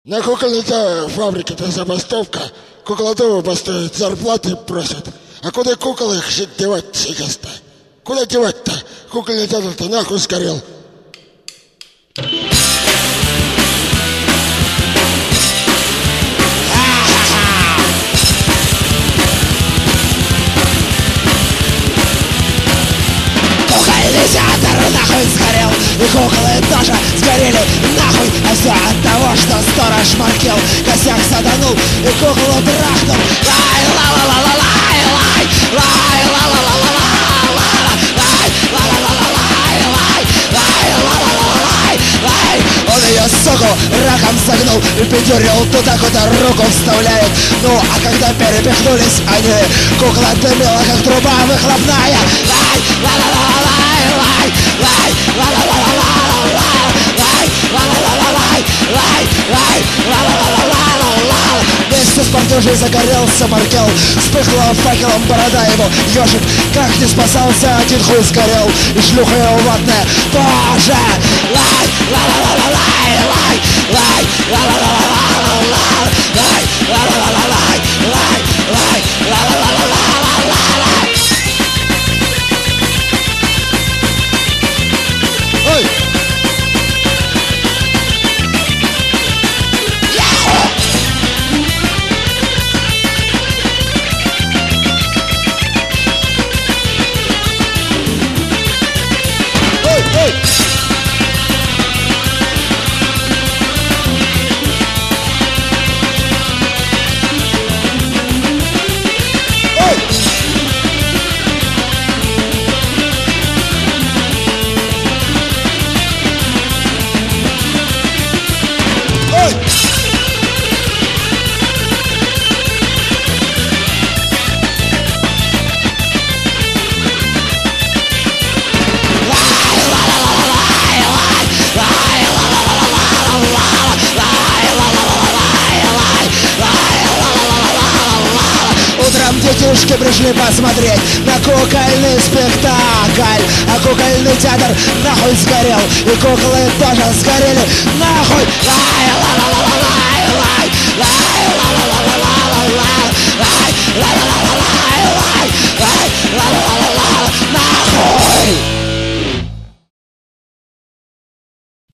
На кукольной фабрике-то забастовка. Куклодумы бастуют, зарплаты просят. А куда кукол их девать сейчас-то? Куда девать-то? Кукольный театр-то нахуй сгорел. Кукольный театр нахуй сгорел, и куклы тоже сгорели нахуй. А все от того, что сторож Маркел косяк саданул и куклу трахнул. Лай, ла-ла-ла-ла-лай, лай, лай, ла-ла-ла-ла-лай, лай, ла-ла-ла-ла-лай, лай, лай, ла-ла-ла-лай, лай. Он ее, суку, раком загнул и пидюрил туда, куда руку вставляет. Ну, а когда перепихнулись они, кукла дымила, как труба выхлопная. Лай, ла-ла-ла-лай, лай, лай, ла-ла-ла-ла-лай, лай, ла-ла-ла-лай, лай, лай, ла-ла-ла-ла-ла-ла. Вместе с партюжей загорелся Маркел, вспыхнула факелом борода его. Ежик, как не спасался, один хуй сгорел, и шлюха его ватная тоже. Лай, ла-ла-ла-ла-лай, лай, лай, ла-ла-ла-ла-ла-лай, лай, ла-ла-ла-ла-лай, лай, лай, ла-ла-ла-ла-ла-лай. Ой! Детишки пришли посмотреть на кукольный спектакль, а кукольный театр нахуй сгорел, и куклы тоже сгорели нахуй. Лай, ла-ла-ла-ла-лай, лай, лай.